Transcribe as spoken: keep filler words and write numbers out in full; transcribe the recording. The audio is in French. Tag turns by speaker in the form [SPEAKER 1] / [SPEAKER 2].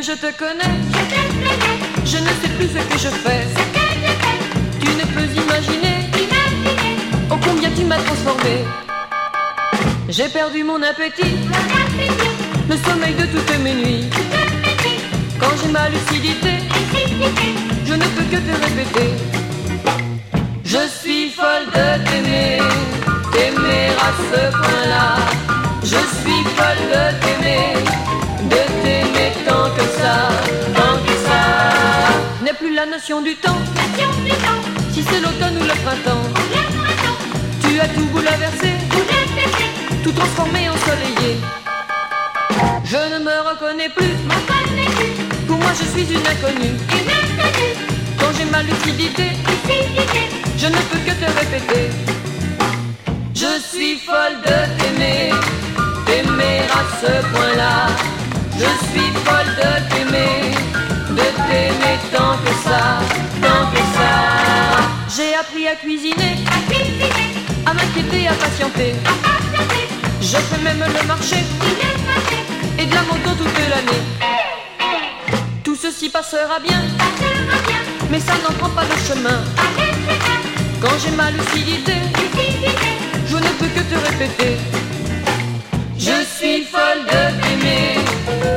[SPEAKER 1] je te connais, je ne sais plus ce que je fais. Tu ne peux imaginer, oh combien tu m'as transformé. J'ai perdu mon appétit, le sommeil de toutes mes nuits. Quand j'ai ma lucidité, je ne peux que te répéter. Je suis folle de t'aimer, t'aimer à ce point-là. Je suis folle de t'aimer, de t'aimer tant que ça, tant que ça. N'est plus la notion du temps, si c'est l'automne ou le printemps. Tu as tout bouleversé, tout transformé, ensoleillé. Je ne me reconnais plus, pour moi je suis une inconnue. Quand j'ai ma lucidité, je ne peux que te répéter. Je suis folle de t'aimer, t'aimer à ce point-là. Je suis folle de t'aimer, de t'aimer tant que ça, tant que ça. J'ai appris à cuisiner, à m'inquiéter, à patienter. Je fais même le marché, et de la moto toute l'année. Tout ceci passera bien, mais ça n'en prend pas le chemin. Quand j'ai ma lucidité, je ne peux que te répéter. Je suis folle de t'aimer,